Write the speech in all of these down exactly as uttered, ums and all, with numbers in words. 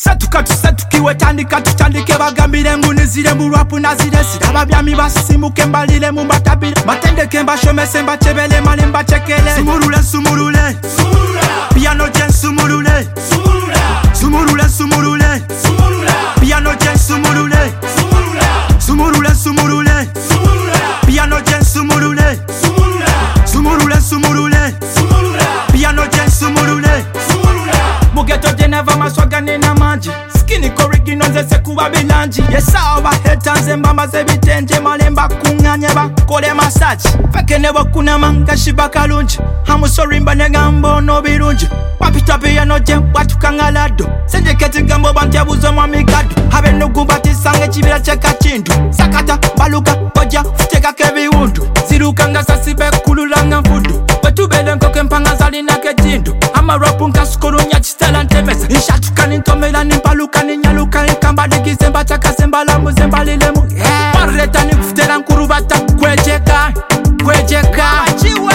Satuka tusatukiwe tandika tutandike bagambire ngunizire mu rap nazire siraba byami basimuke mbalire mu matabire matendeke mbashomese mbachebele male mbachekele sumurule sumurule sumurula piano jen sumurule sumurula sumurule sumurule sumurula piano jen sumurule sumurula sumurule sumurule sumurula piano jen sumurule sumurula sumurule sumurule sumurula piano jen sumurule sumurula mugeto jeneva maswagane na manji skini korigino nze sekuba bilanji yesawa haters mbamba zebitenje malemba kunganye bakole massage fekene bakuna manga shibakalunji hamusori mbanegambo no birunji wapita piano jem watukangalado senje keti gambo bantyabuzo mwa migado habe nugubati sange chibira cheka chindu sakata baluka koja futeka kebiwundu zirukanga sasibe kululanga mfudu wetubele nkoke mpanga zalina kejindu ama rapu nkasukuru nyachistela ntemesa inshatukani ntomela nimpaluka ninyaluka ikamba digizemba chakasemba lamu zemba lilemu yeah. Parreta ni kufutela nkurubata kwejeka kwejeka chiwe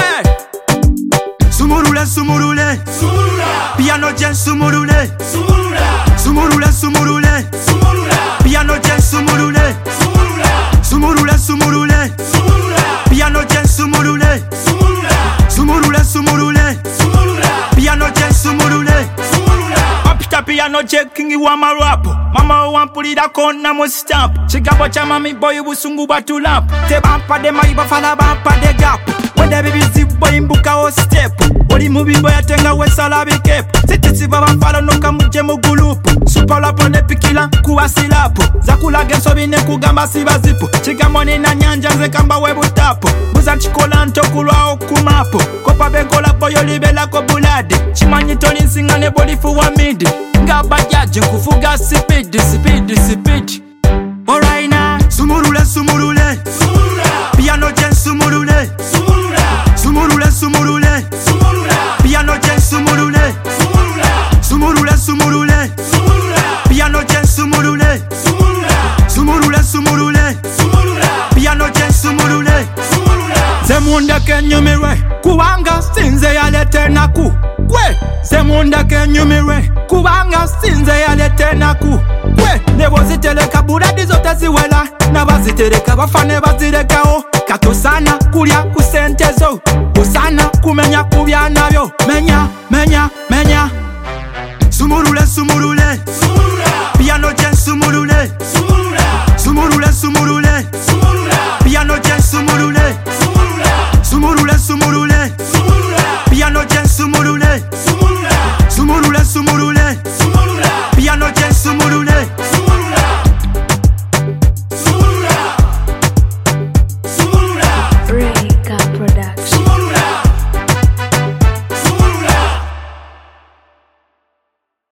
sumurule sumurule sumurula piano jen sumurule sumurula sumurule sumurule sumurula piano jen sumurule sumurula sumurule sumurule sumurula piano jen sumurule sumurula sumurule sumurule sumurula piano jen sumurule sumurula apita piano jen kingi wa marapo mama wampulira kona mu stamp chigabo cha mami boy busungu batulap te bampa de mai bafala bampa de gap wende bibizi boy mbuka o step oli mubimbo yatenga wesala bikep sitisi baba falo noka muje mu group super la pone pikila kuwasilapo zakulaga nsobine kugamba sibazipo chigamoni na nyanja nze kamba webutapo buza chikola ntokulwa okumapo kopa begola boyo libela ko bulade chimanyito nsingane bolifu wa midi ngabajaje kufuga speed speed speed alright now sumurule sumurule sumurula piano jen sumurule sumurula sumurule sumurule sumurula piano jen sumurule sumurula sumurule sumurule sumurula piano jen sumurule sumurula sumurule sumurule sumurula piano jen sumurule sumurula zemunda kenyumirwe kubanga sinze yalete naku kwe zemunda kenyumirwe kubanga sinze yalete naku kwe nebo ziteleka buradi zote ziwela nabazitereka bafane bazirekaho katosana kulya kusentezo usana kumenya kubya nabyo menya menya menya sumurule sumurule